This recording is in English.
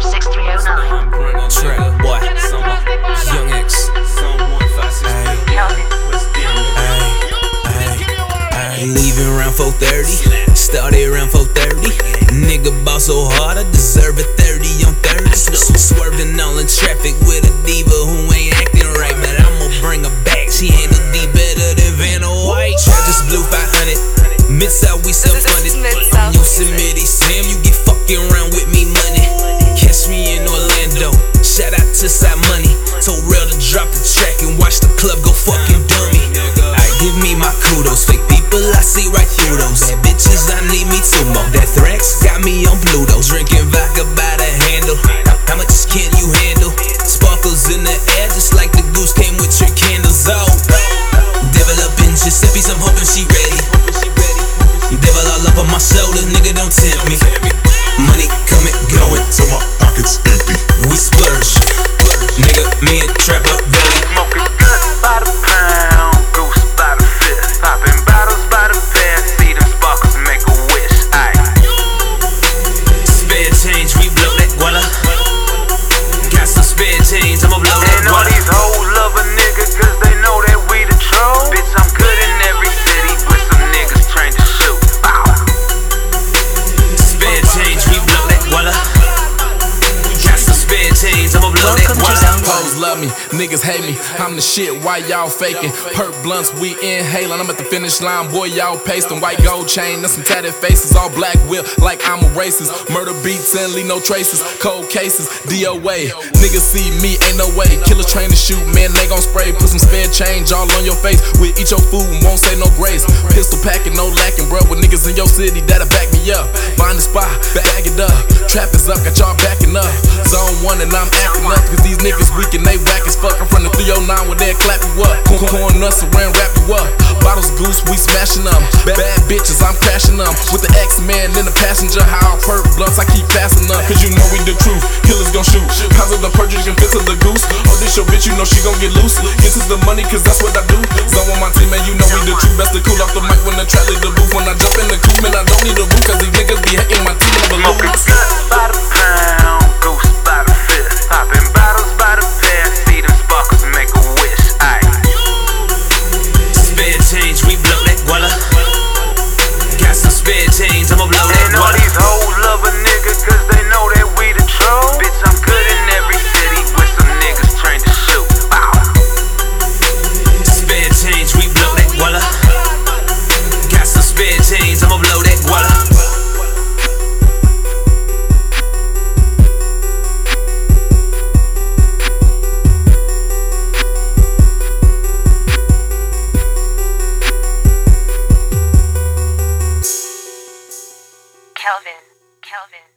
6309. Trap boy, Young X. Leaving around 4:30, started around 4:30. Nigga ball so hard, I deserve a 30 on 30. Swerving all in traffic with a diva who ain't acting right, but I'ma bring her back. She handle D better than Vanna White. Trap just blew 500. Mid-South, we self-funded. Yosemite Sam, you get fucking around with me money. Catch me in Orlando. Shout out to Side Money. Told Real to drop the track and watch the club go fucking dummy. Alright, give me my kudos. Fake people, I see right through those. Bad bitches, I need me two more. That Thrax got me on Pluto. Drinking vodka by the handle. How much can you handle? Sparkles in the air, just like the goose came with your candles. Oh, developing Giuseppe's, I'm hoping she ready. Devil all up on my shoulder, nigga, don't tempt me. Money coming, going till my pockets empty. We splurge, nigga, me and Trapper Belly. Smoking good by the pound, goose by the fifth. Popping bottles by the pair, see them sparkles make a wish. Aye. Spare change, we blow that guala. Got some spare change, I'ma blow that And all guala. these hoes love a nigga cause they know that we the troll. Bitch, I'm good in every city with some niggas trained to shoot. Bow. Spare change, we blow that guala. Got some spare change, I'ma blow that guala. Hoes love me, niggas hate me. I'm the shit, why y'all faking? Perk blunts, we inhaling. I'm at the finish line, boy, y'all pasting. White gold chain and some tatted faces. All black whip, like I'm a racist. Murder beats and leave no traces. Cold cases, DOA. Niggas see me, ain't no way. Killers train to shoot, man, they gon' spray. Put some spare change all on your face. We'll eat your food and won't say no grace. Pistol packing, no lacking, bro. With niggas in your city that'll back me up. Find the spot, bag it up. Trap is up, got y'all backing up. Zone 1 and I'm acting up. Cause these niggas weak and they whack as fuck. I'm from the 309 where they'll clap you up. Corn nuts around, wrap you up. Bottles goose, we smashing them. Bad bitches, I'm crashing them. With the X-Man in the passenger. How I perk blunts, I keep passing up. Cause you know we the truth, killers gon' shoot. Pounds of the perjury can fit to the goose. Oh, this your bitch, you know she gon' get loose. This is the money, cause that's what I do. Zone on my team, man, you know we the truth. Best to cool off the mic when the track leave the booth. When I jump in the coupe, man, I don't need a roof. Cause these niggas be hating my team, never Smoking lose. good by the pound, goose by the fifth. Popping bottles by the pair, see them sparkles make a wish. Aye. Spare change, we blow that guala. Got some spare change, I'ma blow that And all guala. these hoes love a nigga cause they know that we the troll. Bitch, I'm good in every city with some niggas trained to shoot. Bow. Spare change, we blow that guala. Got some spare change, I'ma blow that guala. Kelvin.